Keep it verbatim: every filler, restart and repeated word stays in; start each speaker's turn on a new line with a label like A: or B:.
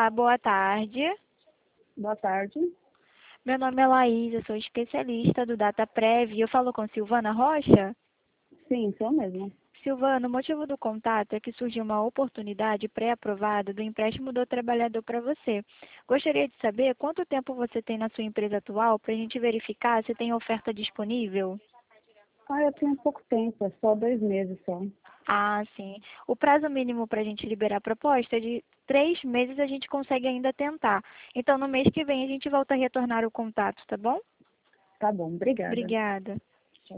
A: Olá, boa tarde.
B: Boa tarde.
A: Meu nome é Laís, eu sou especialista do DataPrev e eu falo com Silvana Rocha.
B: Sim, sou mesmo.
A: Silvana, o motivo do contato é que surgiu uma oportunidade pré-aprovada do empréstimo do trabalhador para você. Gostaria de saber quanto tempo você tem na sua empresa atual para a gente verificar se tem oferta disponível?
B: Ah, eu tenho pouco tempo, é só dois meses só.
A: Ah, sim. O prazo mínimo para a gente liberar a proposta é de três meses, a gente consegue ainda tentar. Então, no mês que vem, a gente volta a retornar o contato, tá bom?
B: Tá bom, obrigada.
A: Obrigada.